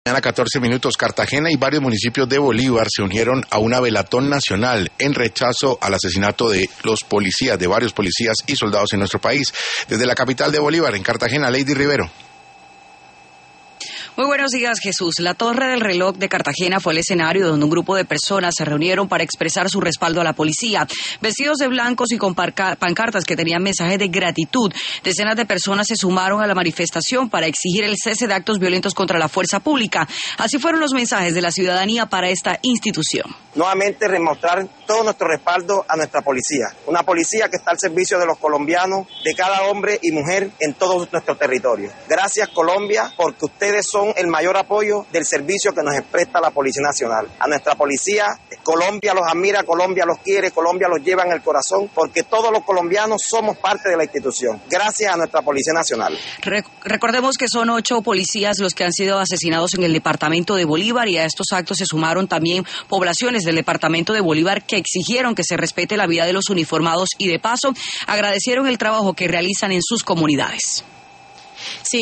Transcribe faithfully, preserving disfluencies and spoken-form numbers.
A catorce minutos, Cartagena y varios municipios de Bolívar se unieron a una velatón nacional en rechazo al asesinato de los policías, de varios policías y soldados en nuestro país. Desde la capital de Bolívar, en Cartagena, Lady Rivero. Muy buenos días, Jesús. La Torre del Reloj de Cartagena fue el escenario donde un grupo de personas se reunieron para expresar su respaldo a la policía. Vestidos de blancos y con pancartas que tenían mensajes de gratitud, decenas de personas se sumaron a la manifestación para exigir el cese de actos violentos contra la fuerza pública. Así fueron los mensajes de la ciudadanía para esta institución. Nuevamente demostrar todo nuestro respaldo a nuestra policía. Una policía que está al servicio de los colombianos, de cada hombre y mujer en todo nuestro territorio. Gracias, Colombia, porque ustedes son el mayor apoyo del servicio que nos presta la Policía Nacional. A nuestra policía, Colombia los admira, Colombia los quiere, Colombia los lleva en el corazón, porque todos los colombianos somos parte de la institución. Gracias a nuestra Policía Nacional. Re- recordemos que son ocho policías los que han sido asesinados en el departamento de Bolívar, y a estos actos se sumaron también poblaciones del departamento de Bolívar que exigieron que se respete la vida de los uniformados y de paso agradecieron el trabajo que realizan en sus comunidades.